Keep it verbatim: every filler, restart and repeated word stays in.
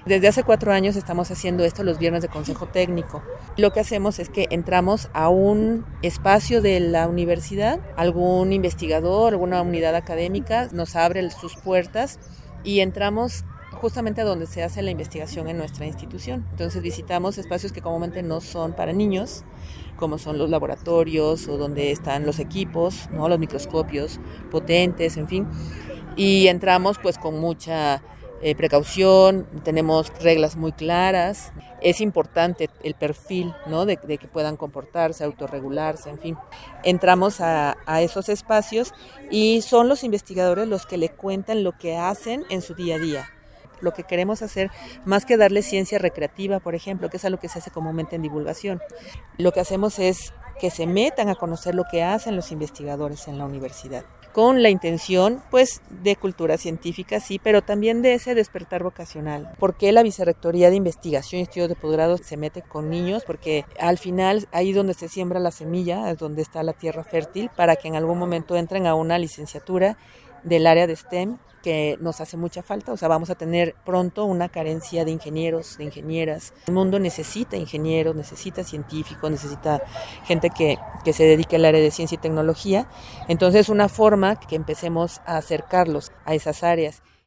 Desde hace cuatro años estamos haciendo esto los viernes de consejo técnico. Lo que hacemos es que entramos a un espacio de la universidad, algún investigador, alguna unidad académica nos abre sus puertas y entramos justamente a donde se hace la investigación en nuestra institución. Entonces visitamos espacios que comúnmente no son para niños, como son los laboratorios o donde están los equipos, ¿no? Los microscopios potentes, en fin. Y entramos pues con mucha eh, precaución, tenemos reglas muy claras. Es importante el perfil, ¿no? de, de que puedan comportarse, autorregularse, en fin. Entramos a, a esos espacios y son los investigadores los que le cuentan lo que hacen en su día a día. Lo que queremos hacer, más que darle ciencia recreativa, por ejemplo, que es algo que se hace comúnmente en divulgación, lo que hacemos es que se metan a conocer lo que hacen los investigadores en la universidad, con la intención, pues, de cultura científica, sí, pero también de ese despertar vocacional. ¿Por qué la Vicerrectoría de Investigación y Estudios de Posgrado se mete con niños? Porque al final, ahí donde se siembra la semilla, es donde está la tierra fértil, para que en algún momento entren a una licenciatura del área de STEM, que nos hace mucha falta. O sea, vamos a tener pronto una carencia de ingenieros, de ingenieras. El mundo necesita ingenieros, necesita científicos, necesita gente que, que se dedique al área de ciencia y tecnología. Entonces, una forma que empecemos a acercarlos a esas áreas